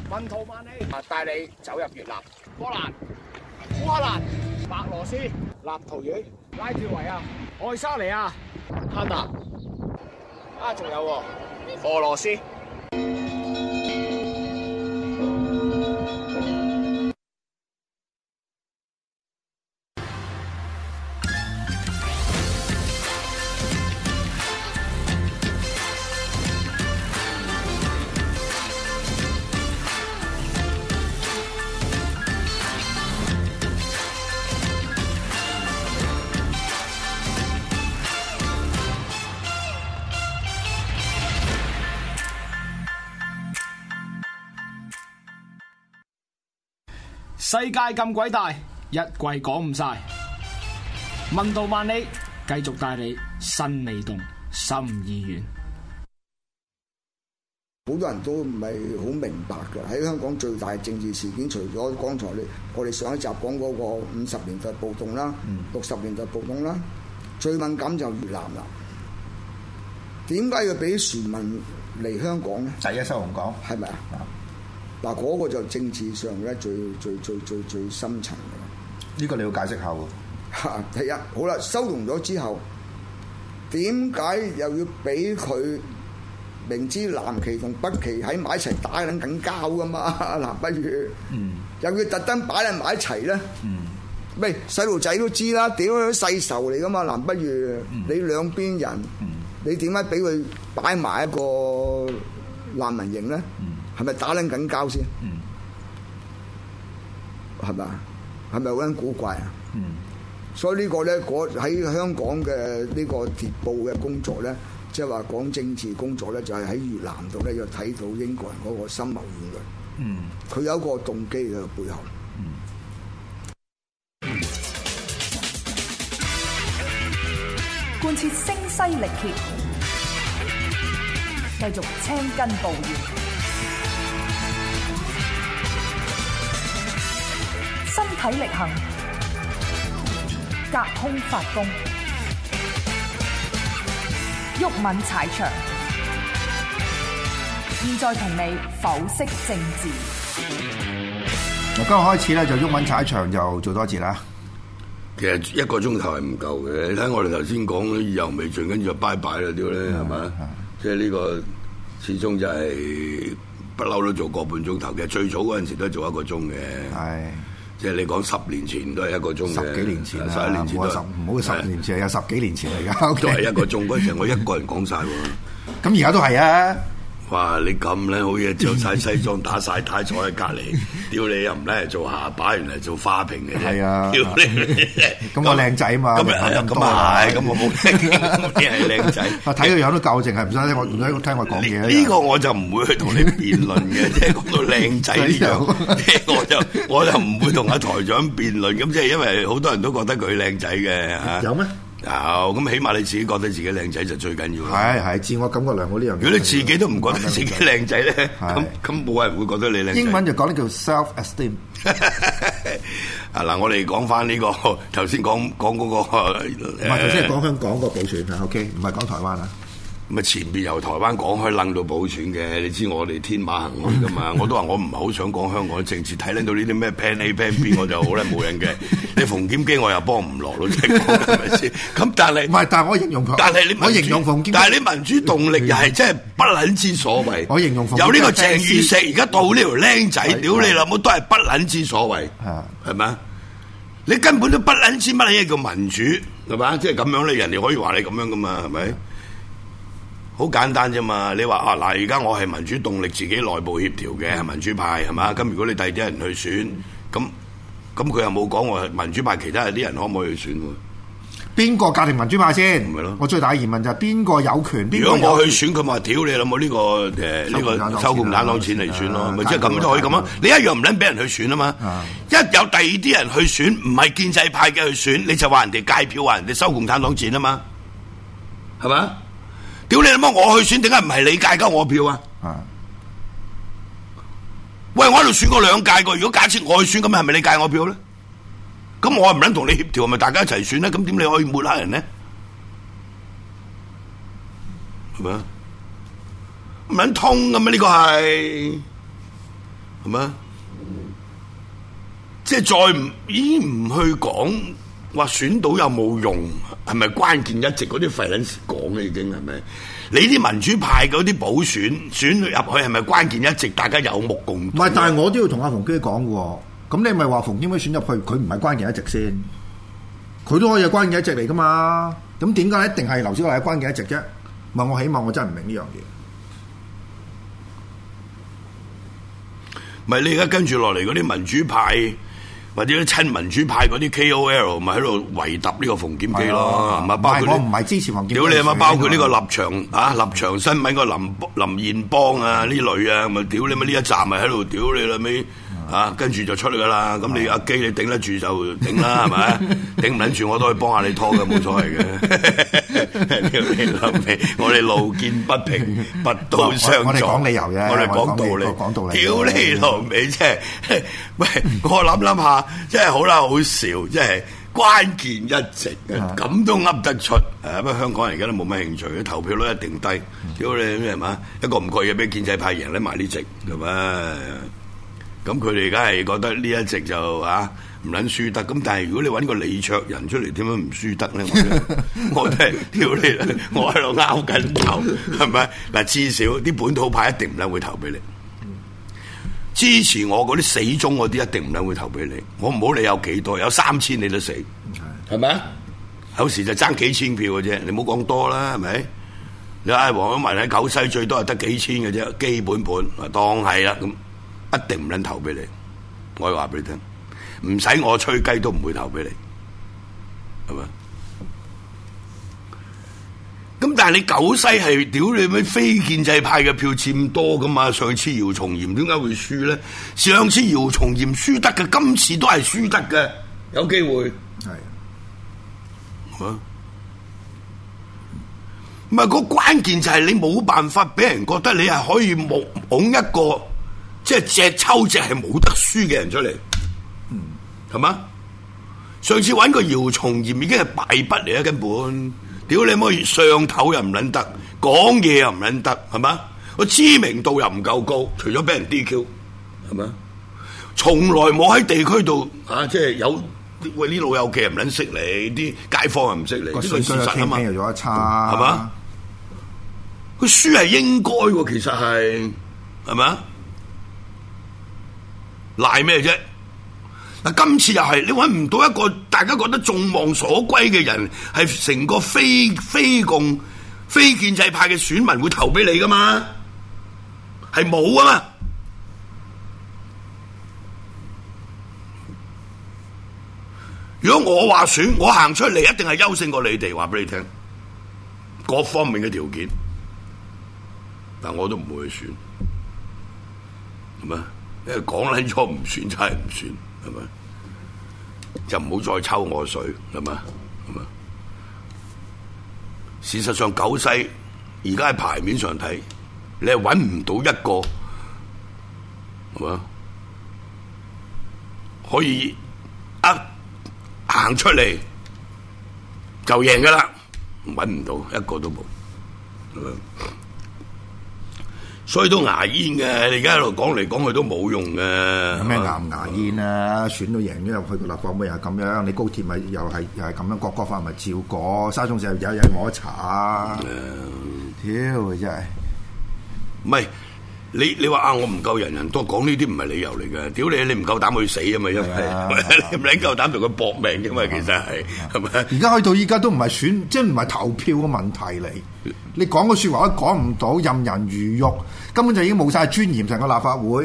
文圖萬里，帶你走入越南、波蘭、烏克蘭、白羅斯、立陶宛、拉脫維亞、愛沙尼亞、哈納，仲有俄羅斯。世界咁鬼大，一季講唔晒。文圖萬里，繼續帶你身未動，心已遠。 好多人都唔係好明白嘅，喺香港最大政治事件，除咗剛才我哋上一集講嗰個50年代暴動啦、60年代暴動啦，最敏感就越南啦。點解要俾船民嚟香港咧？ 第一收紅港係咪啊？嗱，嗰個就政治上咧最深層嘅。 呢個你要解釋下喎。 第一，好啦，收容咗之後，點解又要俾佢明知南旗同北旗喺埋一齊打緊交噶嘛？嗱，不如又要特登擺喺埋一齊咧？喂，細路仔都知啦，屌世仇嚟噶嘛？嗱，不如你兩邊人，你點解俾佢擺埋一個難民營咧？係咪打緊交先？係咪啊？係咪好撚古怪啊？所以呢個咧，喺香港嘅呢個諜報嘅工作咧，即係話講政治工作咧，就係喺越南度咧，又睇到英國人嗰個深謀遠慮。佢有一個動機喺背後。 貫徹聲嘶力竭，繼續青筋暴現。身體力行，隔空發功，毓民踩場。現在同你剖析政治。 嗱，今日開始咧就毓民踩場就做多節啦。 其實一個鐘頭係唔夠嘅，你睇我哋頭先講意猶未盡，跟住就拜拜啦，屌咧係咪？即係呢個始終就係不嬲都做個半鐘頭嘅，最早嗰陣時都係做一個鐘嘅。係。即係你講10年前都係一個鐘嘅， 十幾年前 11年前都唔好10年前，有10幾年前嚟㗎。 都係一個鐘嗰陣時，我一個人講晒喎。 咁而家都係啊！ 哇！你咁咧好嘢，着晒西裝打晒呔坐喺隔離，屌你又唔咧做下巴，原嚟做花瓶嘅啫。係啊！屌你！ 咁我靚仔嘛？咁啊係，咁我冇靚，你係靚仔。我睇個樣都夠，淨係唔使聽我講嘢。 呢個我就唔會去同你辯論嘅，即係講到靚仔呢樣，我就唔會同阿台長辯論。咁即係因為好多人都覺得佢靚仔嘅。 有咩？ 有，咁起碼你自己覺得自己靚仔就最緊要啦。 係自我感覺良好呢樣嘢。 如果你自己都唔覺得自己靚仔咧，咁冇人會覺得你靚仔。 英文就講呢叫 self-esteem。 嗱，我哋講翻呢個頭先講嗰個， 唔係頭先係講香港個補選啊 ，OK， 唔係講台灣啊。 咁啊，前邊由台灣講開楞到補選嘅，你知我哋天馬行空噶嘛？我都話我唔係好想講香港政治，睇到呢啲咩 plan A plan B 我就好咧冇人嘅。你馮檢基我又幫唔落咯，即係講係咪先？咁但係唔係，但係我形容佢，但係你我形容馮檢，但係你民主動力又係真係不撚之所謂。我形容馮由呢個鄭宇碩而家到呢條僆仔，屌你老母都係不撚之所謂，係咪啊？你根本都不撚知乜嘢叫民主，係嘛？即係咁樣咧，人哋可以話你咁樣噶嘛，係咪？好簡單啫嘛！你話嗱，而家我係民主動力自己內部協調嘅，係民主派係嘛？咁如果你第二啲人去選，咁佢又冇講我係民主派，其他啲人可唔可以去選喎？邊個界定民主派先？咪咯！我最大嘅疑問就係邊個有權？如果我去選，佢話屌你老母呢個呢個收共產黨錢嚟選咯，咪即係咁就可以咁咯？你一樣唔撚俾人去選啊嘛！一有第二啲人去選，唔係建制派嘅去選，你就話人哋戒票，話人哋收共產黨錢啊嘛，係嘛？屌你老母！我去選，點解唔係你界鳩我票啊？喂，我喺度選過2屆個，如果假設我去選，咁係咪你界我票咧？咁我唔撚同你協調，係咪大家一齊選咧？咁點你可以抹黑人咧？係咪啊？唔撚通咁啊！呢個係係咪？即係再已經唔去講話選到有冇用，係咪關鍵一席嗰啲費撚事講咧？已經係咪？你啲民主派嗰啲補選入去係咪關鍵一席？大家有目共睹。 唔係，但係我都要同阿馮基講嘅喎。咁你咪話馮檢委選入去，佢唔係關鍵一席先，佢都可以係關鍵一席嚟噶嘛？咁點解一定係劉小麗係關鍵一席啫？唔係我起碼我真係唔明呢樣嘢。 唔係你而家跟住落嚟嗰啲民主派或者啲親民主派嗰啲 KOL 咪喺度圍揼呢個馮檢基咯，係咪？包括我唔係支持馮檢基。 屌你係咪？包括呢個立場新聞個林彥邦啊呢類啊，咪屌你咪呢一集咪喺度屌你啦尾。跟住就出㗎啦。咁你阿基你頂得住就頂啦，係咪？頂唔撚住我都可以幫下你拖嘅，冇所謂嘅。屌你老味，我哋路見不平，拔刀相助。我哋講理由啫， 我哋講道理。 講道理。 屌你老味，即係喂，我諗下，真係好啦，好笑，即係關鍵一席咁都噏得出。不過香港人而家都冇乜興趣，投票率一定低。屌你咩係嘛？一個唔覺意俾建制派贏咧埋呢席，係咪？咁佢哋而家係覺得呢一席就唔撚輸得，咁但係如果你揾個李卓人出嚟，點樣唔輸得咧？我都係屌你，我喺度拗緊頭，係咪？嗱，至少啲本土派一定唔撚會投俾你，支持我嗰啲死忠嗰啲一定唔撚會投俾你。我唔好理有幾多，有3000你都死，係咪啊？有時就爭幾千票嘅啫，你唔好講多啦，係咪？你嗌黃毓民喺九西最多係得幾千嘅啫，基本盤當係啦咁。一定唔撚投俾你，我要話俾你聽，唔使我吹雞都唔會投俾你，係咪？咁但係你九西係屌你咩非建制派嘅票佔多噶嘛？上次姚松炎點解會輸咧？上次姚松炎輸得嘅，今次都係輸得嘅，有機會係啊。唔係個關鍵就係你冇辦法俾人覺得你係可以捧一個。即係隻抽隻係冇得輸嘅人出嚟，係嘛？上次揾個姚松炎已經係敗筆嚟啊！根本，屌你可以上頭又唔撚得，講嘢又唔撚得，係嘛？個知名度又唔夠高，除咗俾人 DQ，係嘛？從來冇喺地區度即係有喂啲老友記唔撚識你，啲街坊又唔識你，呢個事實啊嘛。 又做一差， 係嘛？佢輸係應該喎，其實係咪？賴咩啫？嗱，今次又係你揾唔到一個大家覺得眾望所歸嘅人，係成個非共非建制派嘅選民會投俾你噶嘛？係冇啊嘛！如果我話選，我行出嚟一定係優勝過你哋，話俾你聽，各方面嘅條件，但我都唔會去選，係咪？因為講撚咗唔選就係唔選，係咪？就唔好再抽我水，係咪？係咪？事實上，九西而家喺牌面上睇，你係揾唔到一個，係咪？可以行出嚟就贏噶啦，揾唔到一個都冇，係咪？所以都牙煙嘅，你而家喺度講嚟講去都冇用嘅。 有咩牙唔牙煙啊？選到贏咗入去個立法會又係咁樣，你高鐵咪又係咁樣，國法咪照過，沙中線有冇得查啊？屌真係， 唔係你話我唔夠人人多，講呢啲唔係理由嚟嘅。屌你唔夠膽去死啊嘛，因為你唔夠膽同佢搏命嘅嘛，其實係咪？ 而家去到依家都唔係選，即係唔係投票嘅問題嚟。你講個説話都講唔到，任人魚肉，根本就已經冇晒尊嚴成個立法會。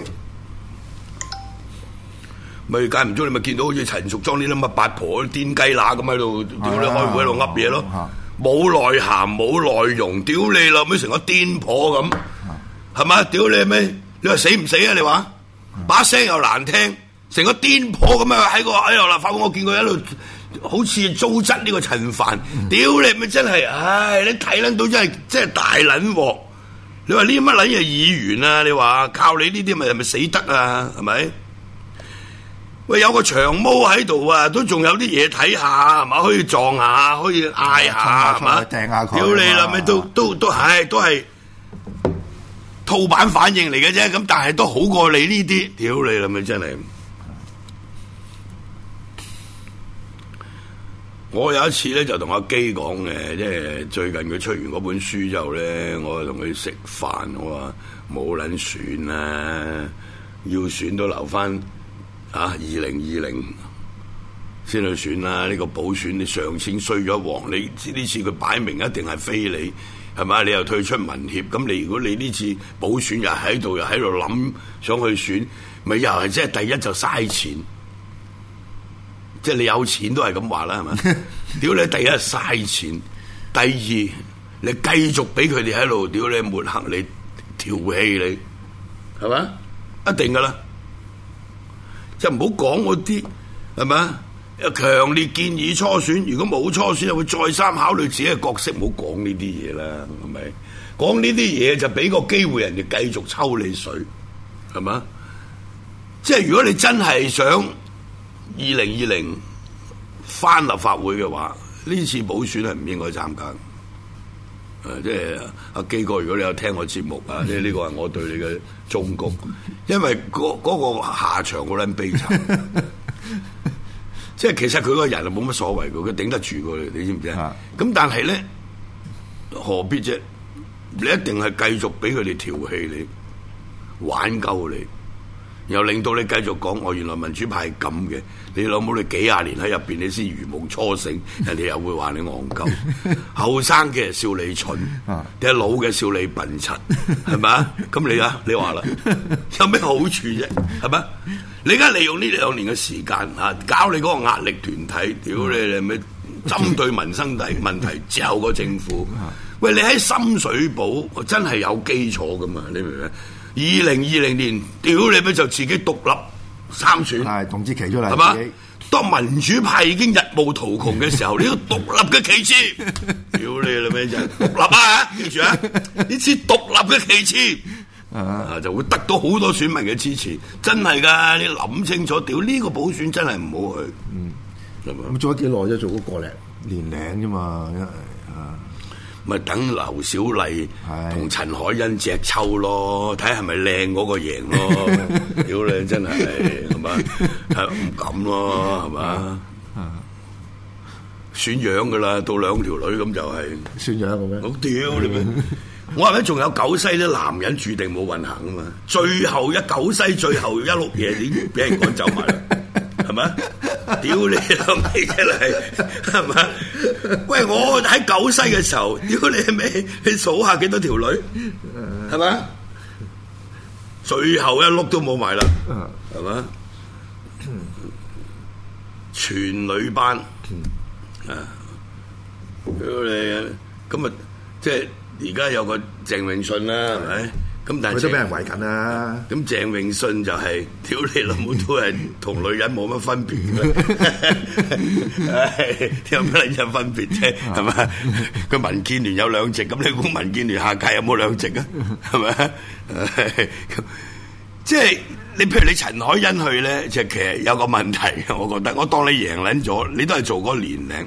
咪間唔中你咪見到好似陳淑莊呢啲咁嘅八婆癲雞乸咁喺度，屌你開會喺度噏嘢咯，冇內涵冇內容，屌你啦，咪成個癲婆咁，係咪？屌你咩？你話死唔死啊？你話把聲又難聽，成個癲婆咁啊！喺個立法會，我見佢喺度。好似糟質呢個陳帆，屌你咪真係，唉！你睇撚到真係大撚鑊。你話呢乜撚嘢議員啊？你話靠你呢啲咪係咪死得啊？係咪？喂，有個長毛喺度啊，都仲有啲嘢睇下，係嘛？可以撞下，可以嗌下，係嘛？ 掟下佢。 屌你啦，咪都係拖套版反應嚟嘅啫，咁但係都好過你呢啲，屌你啦咪真係！我有一次咧就同阿基講嘅，即係最近佢出完嗰本書之後咧，我同佢食飯，我話冇撚選啦，要選都留翻2020先去選啦。呢個補選你上次衰咗王，你呢次佢擺明一定係非你，係咪？你又退出民協，咁如果你呢次補選又喺度諗想去選，咪又係即係第一就嘥錢。即係你有錢都係咁話啦，係咪？屌你！第一係嘥錢，第二你繼續俾佢哋喺度屌你抹黑你、調戲你，係咪？一定噶啦，即係唔好講嗰啲，係咪？強烈建議初選，如果冇初選，就會再三考慮自己嘅角色，唔好講呢啲嘢啦，係咪？講呢啲嘢就俾個機會人哋繼續抽你水，係咪？即係如果你真係想2020翻立法會嘅話，呢次補選係唔應該參加。即係阿基哥，如果你有聽我節目啊，即係呢個係我對你嘅忠告，因為嗰個下場好撚悲慘。即係其實佢個人係冇乜所謂嘅，佢頂得住佢，你知唔知啊？咁但係咧，何必啫？你一定係繼續俾佢哋調戲你、玩鳩你。又令到你繼續講，原來民主派係咁嘅。你老母你幾廿年喺入邊，你先如夢初醒，人哋又會話你戇鳩。後生嘅笑你蠢，定係老嘅笑你笨柒，係咪啊？咁你話啦，有咩好處啫？係咪？你而家利用呢2年嘅時間搞你嗰個壓力團體，屌你咪針對民生問題之後個政府。喂，你喺深水埗真係有基礎噶嘛？你明唔明？2020年，屌你咪就自己獨立參選， 係同志企出嚟， 係嘛？當民主派已經日暮途窮嘅時候，呢個獨立嘅旗幟，屌你啦咩就獨立啊！記住啊，呢次獨立嘅旗幟就會得到好多選民嘅支持，真係㗎！你諗清楚，屌呢個補選真係唔好去。 咁做咗幾耐啫？做咗個年零啫嘛， 咪等劉小麗同陳凱欣隻抽咯，睇係咪靚嗰個贏咯？屌你真係嘛？係唔敢咯，係嘛？選樣噶啦，到2條女咁就係選樣嘅咩？ 好屌你咪！我話咧，仲有九西啲男人注定冇運行啊嘛！最後九西最後一碌嘢已經俾人趕走埋啦，係咪？屌你老味真係，係嘛？喂，我喺九西嘅時候，屌你咩？你數下幾多條女，係嘛？最後一碌都冇埋啦，係嘛？全女班屌你咁啊！即係而家有個鄭泳舜啦，係咪？咁但係佢都俾人圍緊啦。 咁鄭泳舜就係屌你老母，都係同女人冇乜分別嘅。有咩撚分別啫？係咪？佢民建聯有2席，咁你估民建聯下屆有冇2席啊？係咪？即係你譬如你陳凱欣去咧，就其實有個問題嘅，我覺得。我當你贏撚咗，你都係做嗰年齡。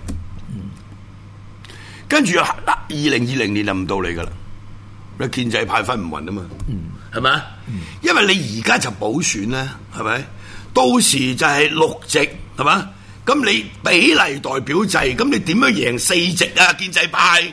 跟住2020年就唔到你噶啦。建制派分唔勻啊嘛，係咪？因為你而家就補選咧，係咪？到時就係6席，係嘛？咁你比例代表制，咁你點樣贏4席啊？建制派，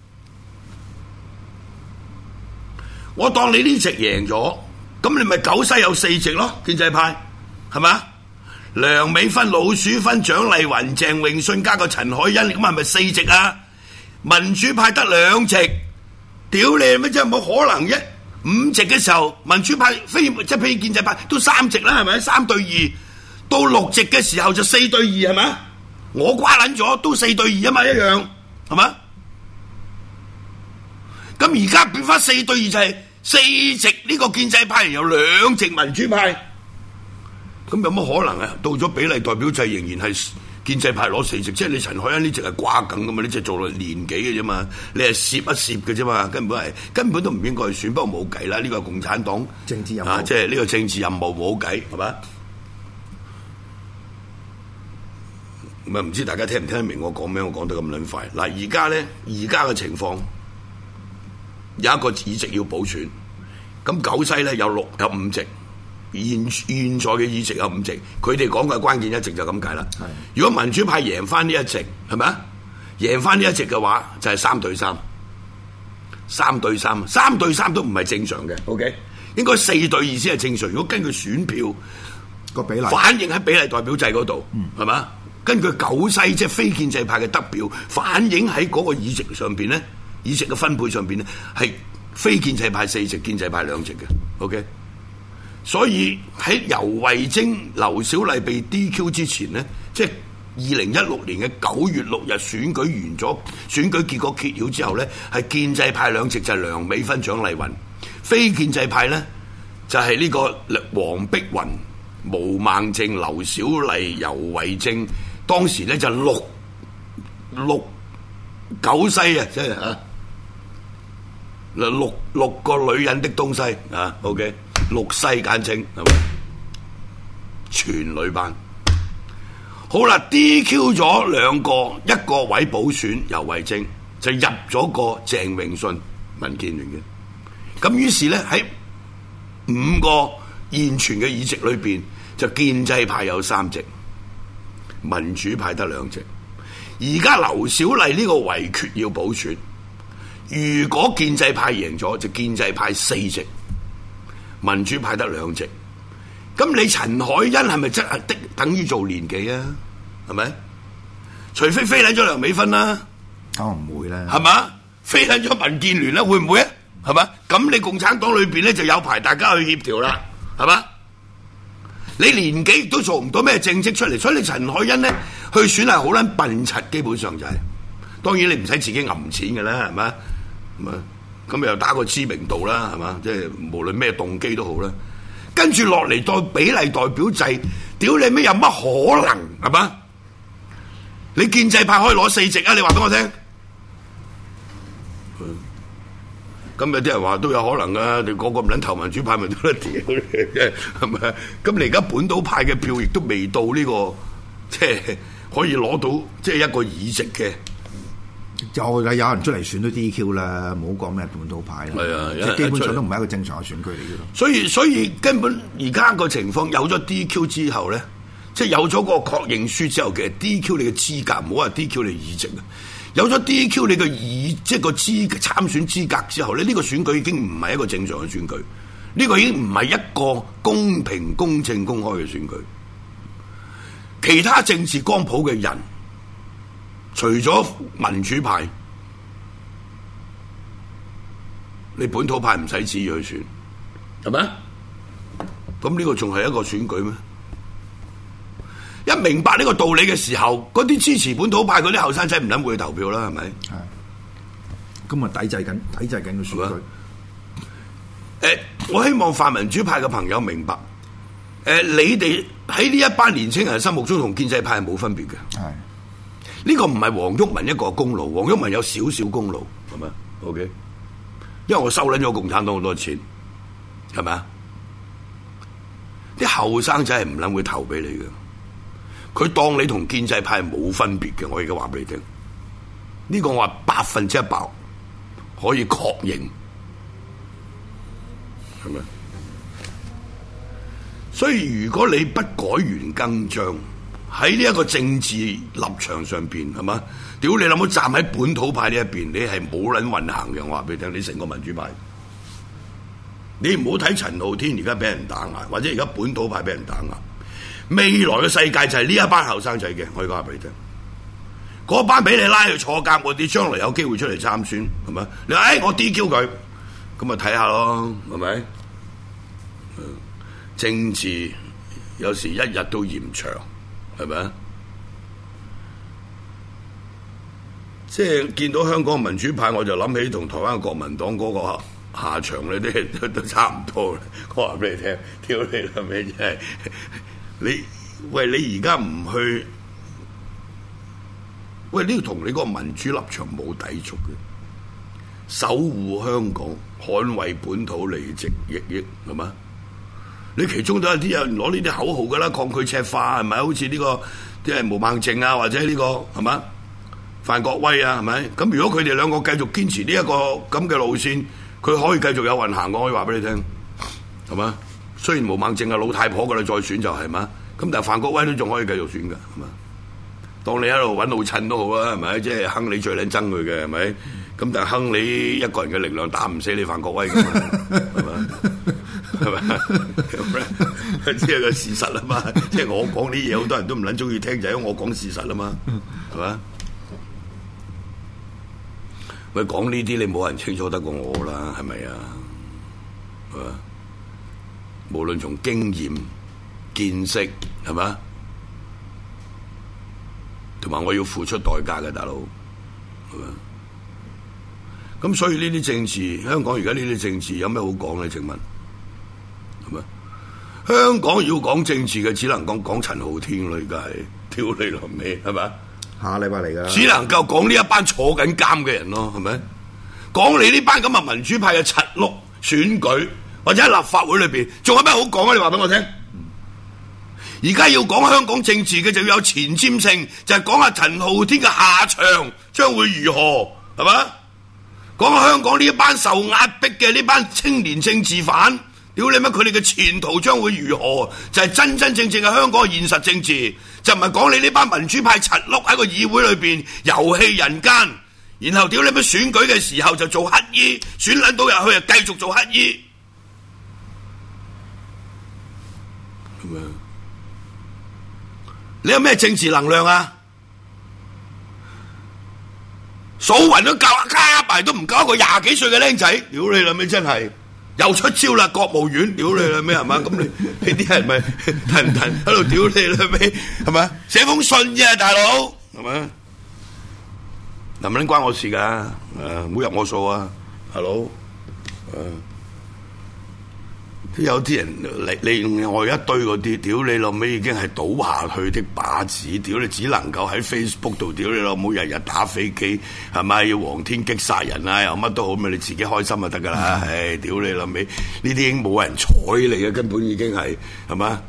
我當你呢席贏咗，咁你咪九西有4席咯？建制派係咪？梁美芬、老鼠芬、蔣麗芸、鄭泳舜加個陳凱欣，咁係咪4席啊？民主派得2席。屌你咩真係冇可能啫！5席嘅時候，民主派即係譬如建制派都3席啦，係咪？3對2，到6席嘅時候就4對2，係咪？我瓜撚咗都4對2啊嘛，一樣係嘛？咁而家變翻4對2就係4席呢個建制派有2席民主派，咁有乜可能啊？到咗比例代表制仍然係建制派攞4席，即係你陳凱欣呢隻係掛緊噶嘛？呢隻做咗年幾嘅啫嘛，你係攝一攝嘅啫嘛，根本都唔應該去選，不過冇計啦，呢個係共產黨政治任務， 即係呢個政治任務冇計，係嘛？咁唔知大家聽唔聽得明我講咩？我講得咁撚快。嗱，而家嘅情況有一個議席要補選， 咁九西咧有5席，現在嘅議席有5席，佢哋講嘅關鍵一席就咁解啦。如果民主派贏翻呢一席，係咪啊？贏翻呢一席嘅話，就係3對3。3對3都唔係正常嘅 ，OK？ 應該4對2先係正常。如果根據選票個比例反映喺比例代表制嗰度，係嘛？根據九西即係非建制派嘅得票反映喺嗰個議席上邊咧，議席嘅分配上邊咧係非建制派4席，建制派2席嘅 ，OK？ 所以喺游蕙禎、劉小麗被 DQ 之前咧，即係2016年嘅9月6日選舉完咗，選舉結果揭曉之後咧，係建制派2席就係梁美芬、蔣麗芸，非建制派咧就係呢個黃碧雲、毛孟靜、劉小麗、游蕙禎，當時咧就六九西啊，即係嚇六個女人的東西啊 ，OK， 6西簡稱係咪？全女班。好啦 ，DQ 咗2個，一個位補選游蕙禎就入咗個鄭泳舜民建聯嘅，咁於是咧喺5個現存嘅議席裏邊，就建制派有3席，民主派得2席。而家劉小麗呢個圍決要補選，如果建制派贏咗，就建制派4席，民主派得2席。咁你陳凱欣係咪真係等於做年紀啊？係咪？除非飛撚咗梁美芬啦， 可能唔會啦， 係嘛？飛撚咗民建聯啦，會唔會啊？係嘛？咁你共產黨裏邊咧就有排大家去協調啦，係嘛？你年紀亦都做唔到咩政績出嚟，所以你陳凱欣咧去選係好撚笨柒，基本上就係、是。當然你唔使自己揞錢嘅啦，係嘛？咁又打個知名度啦，係嘛？即係無論咩動機都好啦。跟住落嚟代比例代表制，屌你咩有乜可能係嘛？你建制派可以攞4席啊？你話俾我聽。咁有啲人話都有可能噶，你個個唔撚投民主派咪都得屌你，係咪？咁你而家本土派嘅票亦都未到呢個，即係可以攞到即係一個議席嘅。 就有人出嚟選都 DQ 啦，唔好講咩本土派啦。係啊，即係基本上都唔係一個正常嘅選舉嚟嘅咯。 所以根本而家個情況有咗 DQ 之後咧，即係有咗個確認書之後，其實 DQ 你嘅資格，唔好話 DQ 你議席啊。有咗 DQ 你嘅即係個參選資格之後咧，呢個選舉已經唔係一個正常嘅選舉，呢個已經唔係一個公平、公正、公開嘅選舉。其他政治光譜嘅人，除咗民主派，你本土派唔使旨意去選，係咪？咁呢個仲係一個選舉咩？一明白呢個道理嘅時候，嗰啲支持本土派嗰啲後生仔唔撚會去投票啦，係咪？ 係。咁啊，抵制緊個選舉。 我希望泛民主派嘅朋友明白，你哋喺呢一班年青人心目中同建制派係冇分別嘅。係。呢個唔係黃毓民一個功勞，黃毓民有少少功勞，係咪 ？OK， 因為我收撚咗共產黨好多錢，係咪啊？啲後生仔係唔撚會投俾你嘅。佢當你同建制派冇分別嘅，我而家話俾你聽，呢個我話100%可以確認，係咪？所以如果你不改弦更張，喺呢一個政治立場上邊，係嘛？屌你諗好站喺本土派呢一邊，你係冇撚運行嘅。我話俾你聽，你成個民主派，你唔好睇陳浩天而家俾人打壓，或者而家本土派俾人打壓。未來嘅世界就係呢一班後生仔嘅，我而家話俾你聽，嗰班俾你拉去坐監，我哋將來有機會出嚟參選，係咪？你話我 DQ 佢，咁咪睇下咯，係咪？政治有時一日都嫌長，係咪啊？即係見到香港民主派，我就諗起同台灣國民黨嗰個下場咧，都差唔多啦。我話俾你聽，屌你啦咩真係〜你而家唔去，呢個同你個民主立場冇抵觸嘅，守護香港、捍衛本土利益，係嘛？你其中都有啲人攞呢啲口號噶啦，抗拒赤化係咪？好似呢個即係毛孟靜啊，或者呢個係嘛？范國威啊，係咪？咁如果佢哋兩個繼續堅持呢一個咁嘅路線，佢可以繼續有運行，我可以話俾你聽， 係嘛？雖然毛孟靜係老太婆㗎啦，再選就係嘛。咁但係范國威都仲可以繼續選㗎，係嘛？當你喺度揾老襯都好啊，係咪？即係亨利最撚憎佢嘅，係咪？咁但係亨利一個人嘅力量打唔死你范國威㗎嘛，係嘛？係咪？即係個事實啊嘛！即係我講啲嘢，好多人都唔撚中意聽，就係因為我講事實啊嘛，係嘛？喂，講呢啲你冇人清楚得過我啦，係咪啊？係嘛？無論從經驗、見識，係嘛？同埋我要付出代價嘅，大佬，係嘛？咁所以呢啲政治，香港而家呢啲政治有咩好講咧？請問係咪？香港要講政治嘅，只能講陳浩天啦，而家係屌你老味，係咪？ 下禮拜嚟㗎， 只能夠講呢一班坐緊監嘅人咯，係咪？講你呢班咁嘅民主派嘅柒碌選舉，或者喺立法會裏邊，仲有咩好講啊？你話俾我聽。而家要講香港政治嘅就要有前瞻性，就係講下陳浩天嘅下場將會如何，係嘛？講下香港呢一班受壓迫嘅呢班青年政治犯，屌你乜佢哋嘅前途將會如何？就係真真正正嘅香港嘅現實政治，就唔係講你呢班民主派柒碌喺個議會裏邊遊戲人間，然後屌你乜選舉嘅時候就做乞衣，選撚到入去就繼續做乞衣，係咪？你有咩政治能量啊？數勻都加埋都唔夠一個廿幾歲嘅僆仔，屌你老味真係又出招啦！國務院，屌你老味係嘛？咁你啲人咪騰喺度屌你老味係嘛？寫封信啫，大佬係嘛？能唔能關我事㗎？唔好入我數啊，大佬。有啲人另外一堆嗰啲，屌你老味已經係倒下去的靶子，屌你只能夠喺 Facebook 度，屌你老母日日打飛機，係咪要黃天擊殺人啊？又乜都好，咪你自己開心就得㗎啦！唉，屌你老味，呢啲已經冇人睬你嘅，根本已經係嘛？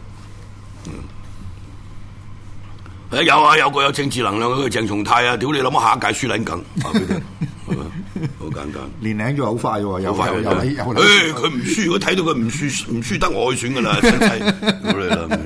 有啊，有個有政治能量嗰個鄭松泰啊，屌你老母下一屆輸撚梗，話俾你聽。好簡單， 年齡咗好快喎，又佢唔輸，如果睇到佢唔輸得我去選噶啦，真係好嚟啦。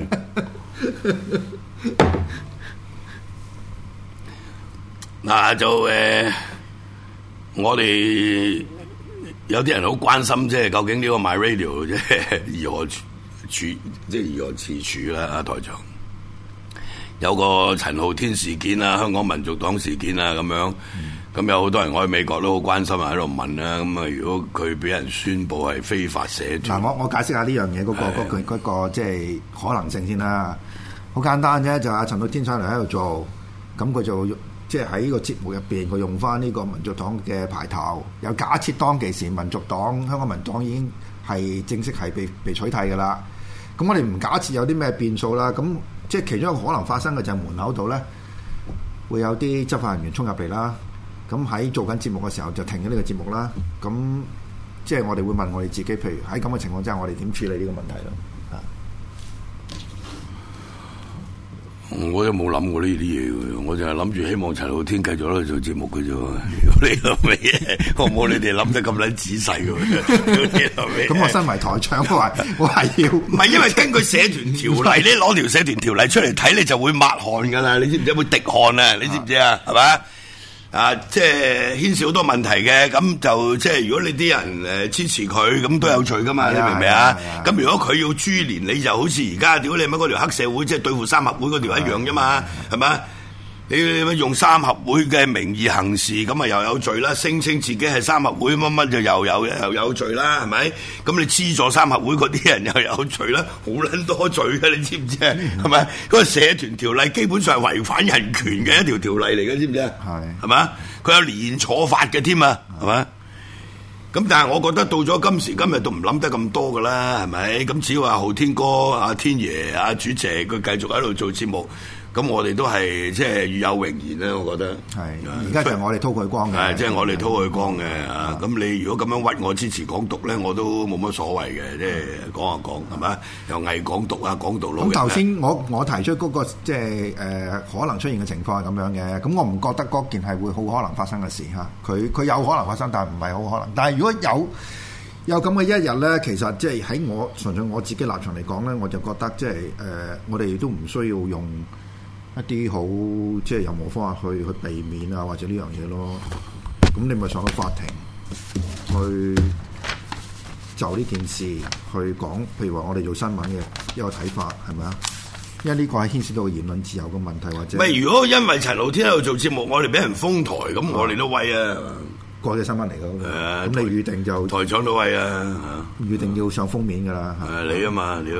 嗱就我哋有啲人好關心，即係究竟呢個 MyRadio 即係如何自處啦？啊，台長有個陳浩天事件啊，香港民族黨事件啊，咁樣。咁有好多人我喺美國都好關心啊，喺度問啦。咁啊，如果佢俾人宣佈係非法社團， 嗱，我解釋下呢樣嘢嗰個即係可能性先啦。好簡單啫，就阿陳浩天上嚟喺度做，咁佢就即係喺呢個節目入邊，佢用翻呢個民族黨嘅牌頭，又假設當其時民族黨香港民黨已經係正式係被取締㗎啦。咁我哋唔假設有啲咩變數啦，咁即係其中一個可能發生嘅就係門口度咧會有啲執法人員衝入嚟啦。咁喺做緊節目嘅時候就停咗呢個節目啦。咁即係我哋會問我哋自己，譬如喺咁嘅情況之下，我哋點處理呢個問題咯？ 我都冇諗過呢啲嘢，我就係諗住希望陳浩天繼續喺度做節目嘅啫。你諗乜嘢？我冇你哋諗得咁撚仔細嘅。 咁我身為台長，我係要唔係因為根據社團條例，你攞條社團條例出嚟睇，你就會抹汗㗎啦。你知唔知會滴汗啊？你知唔知啊？係咪？啊，即係牽涉好多問題嘅，咁就即係如果你啲人支持佢，咁都有罪噶嘛？你明唔明啊？咁如果佢要株連，你就好似而家屌你乜嗰條黑社會，即係對付三合會嗰條一樣啫嘛，係咪？你用三合會嘅名義行事，咁啊又有罪啦！聲稱自己係三合會乜乜就又有罪啦，係咪？咁你資助三合會嗰啲人又有罪啦，好撚多罪嘅，你知唔知啊？係咪？嗰個社團條例基本上係違反人權嘅一條條例嚟嘅，知唔知啊？係嘛？佢有連坐法嘅添啊，係咪？咁但係我覺得到咗今時今日都唔諗得咁多噶啦，係咪？咁只要話浩天哥、阿天爺、阿主席佢繼續喺度做節目。咁我哋都係即係與有榮焉啦，我覺得。係， 而家就係我哋拖佢光嘅。 係，即係我哋拖佢光嘅啊！咁你如果咁樣屈我支持港獨咧，我都冇乜所謂嘅，即係講下講係咪？又偽港獨啊，港獨佬。咁頭先我提出嗰個即係可能出現嘅情況係咁樣嘅，咁我唔覺得嗰件係會好可能發生嘅事嚇。佢有可能發生，但係唔係好可能。但係如果有咁嘅一日咧，其實即係喺我純粹我自己立場嚟講咧，我就覺得即係我哋都唔需要用一啲好即係任何方法去避免啊，或者呢樣嘢咯。咁你咪上到法庭去就呢件事去講，譬如話我哋做新聞嘅一個睇法係咪啊？因為呢個係牽涉到言論自由嘅問題，或者喂，如果因為陳浩天喺度做節目，我哋俾人封台，咁我哋都威啊！ 國際新聞嚟㗎，咁你預定就台長都威啊！ 預定要上封面㗎啦。 你啊嘛，你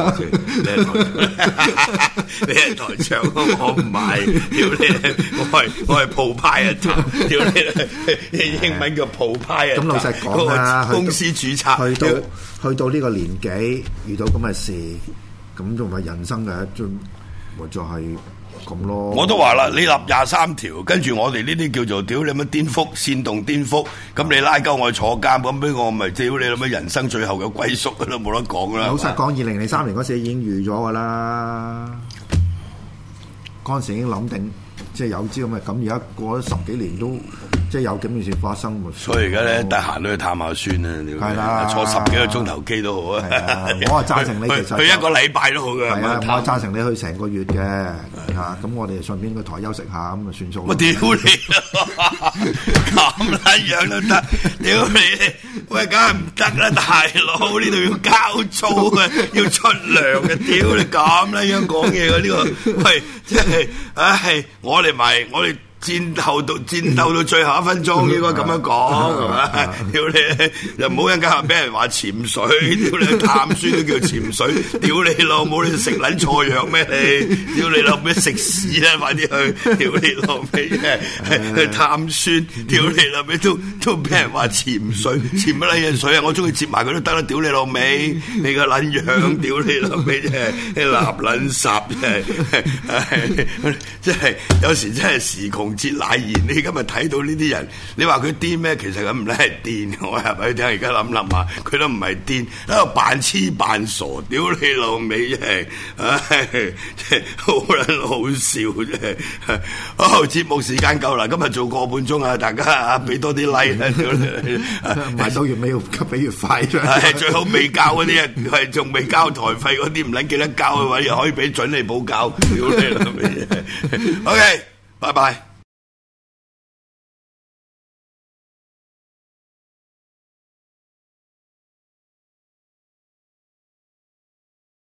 係台長，我唔係，屌你，我係鋪派啊！屌你，英文叫鋪派啊！ 咁老實講啦， 公司註冊去到呢個年紀，遇到咁嘅事，咁仲係人生嘅一種，或者係。咁咯， 我都話啦，你立23條，跟住我哋呢啲叫做屌你乜顛覆、煽動顛覆，咁你拉鳩我去坐監，咁俾我咪屌你乜人生最後嘅歸宿都冇得講啦。 老實講，2003年嗰時已經預咗㗎啦，嗰陣時已經諗定，即係有知咁嘅，咁而家過咗10幾年都即係有咁嘅事發生。 所以而家咧得閒都去探下孫啊， 係啦， 坐10幾個鐘頭機都好啊。 我係贊成你，其實去一個禮拜都好嘅。 係啊，我係贊成你去成個月嘅嚇，咁我哋順便個台休息下，咁就算數。 我屌你咁撚樣都得，屌你！喂，梗係唔得啦，大佬，呢度要交租嘅，要出糧嘅，屌你咁撚樣講嘢嘅呢個，喂，即係，唉，我哋戰鬥到最後1分鐘，應該咁樣講係咪？屌你！又唔好一陣間俾人話潛水，屌你探孫都叫潛水，屌你老母！你食撚錯藥咩你？屌你老味食屎啦！快啲去！屌你老味去探孫，屌你老味都俾人話潛水，潛乜撚嘢水啊！我中意接埋佢都得啦！屌你老味，你個撚樣！屌你老味真係立撚霎真係有時真係時窮節乃然，你今日睇到呢啲人，你話佢癲咩？其實咁唔係癲，我係咪聽？而家諗下，佢都唔係癲，喺度扮痴扮傻，屌你老味真係，唉，真係好撚好笑真係。好，節目時間夠啦，今日做個半鐘啊，大家啊俾多啲 like 啦， 買到月尾要急比越快出。 係最好未交嗰啲啊，係仲未交台費嗰啲唔撚記得交嘅話，又可以俾準你補交，屌你老味。OK，拜拜。